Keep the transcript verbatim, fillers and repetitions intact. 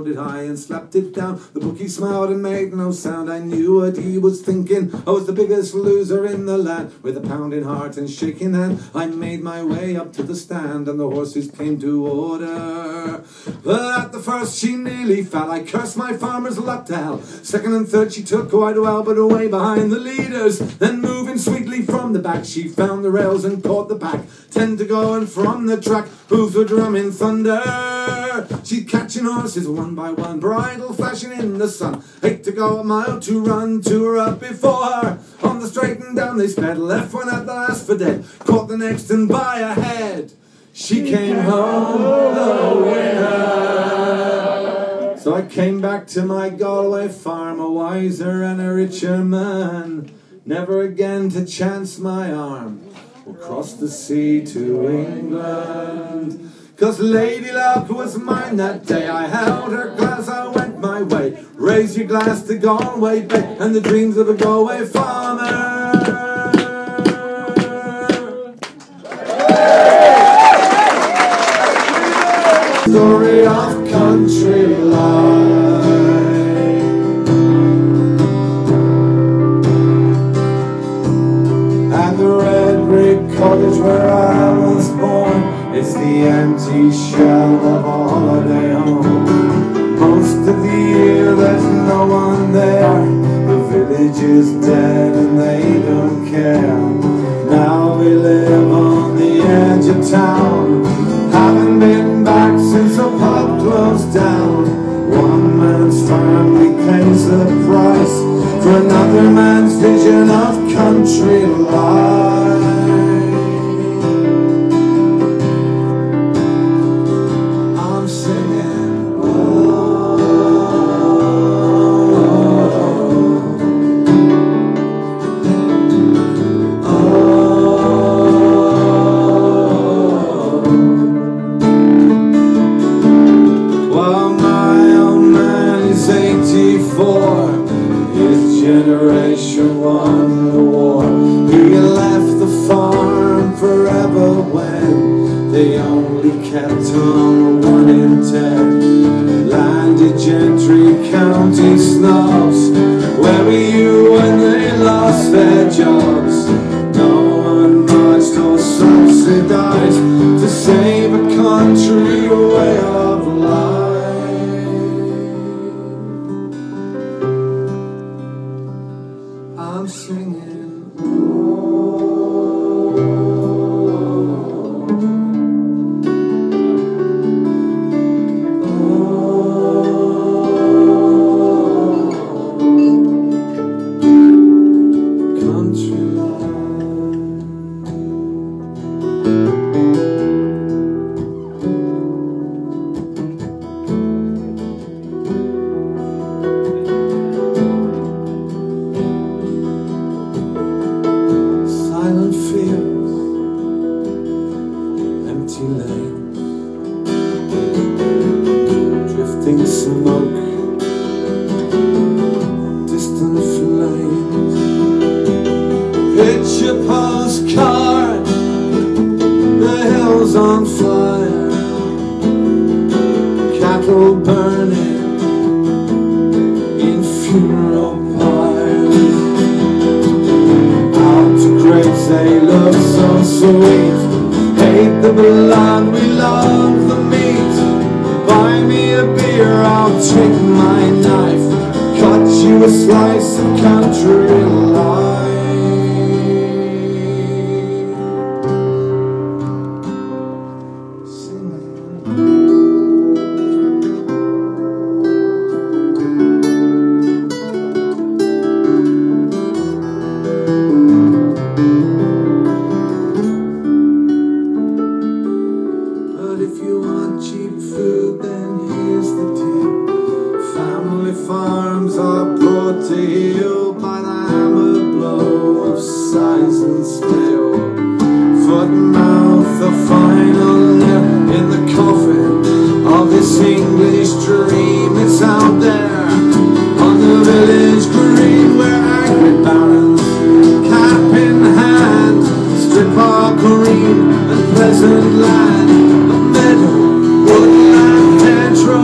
it high and slapped it down. The bookie smiled and made no sound. I knew what he was thinking. I was the biggest loser in the land. With a pounding heart and shaking hand, I made my way up to the stand, and the horses came to order. But at the first she nearly fell. I cursed my farmer's luck to hell. Second and third she took quite well, but away behind the leaders. Then moving sweetly from the back, she found the rails and caught the pack. Ten to go, and from the track hooves were drumming thunder. She's catching horses one by one, bridle flashing in the sun. Eight to go, a mile to run, two were up before her. On the straight and down they sped, left one at the last for dead. Caught the next and by a head, she came home the winner. So I came back to my Galway farm, a wiser and a richer man. Never again to chance my arm or cross the sea to England. 'Cause Lady Luck was mine that day. I held her glass, I went my way. Raise your glass to Galway Bay and the dreams of a Galway farmer. Story of country life, and the red brick cottage where I was born. It's the empty shell of a holiday home. Most of the year there's no one there. The village is dead and they don't care. Now we live on the edge of town. Haven't been back since the pub closed down. One man's family pays the price for another man's vision of country life. His generation won the war. He left the farm forever when they only kept on one in ten. Landed gentry, county snobs. Where were you when they lost their jobs? No one marched or subsidized to save a country way of life. I'm singing, oh, oh, country silent fields, empty lanes, drifting smoke, distant flames. Picture postcard, the hills on fire, cattle burning in funeral pyres. Grapes, they look so sweet. Hate the blood, we love the meat. Buy me a beer, I'll take my knife, cut you a slice of country life. Farms are brought to you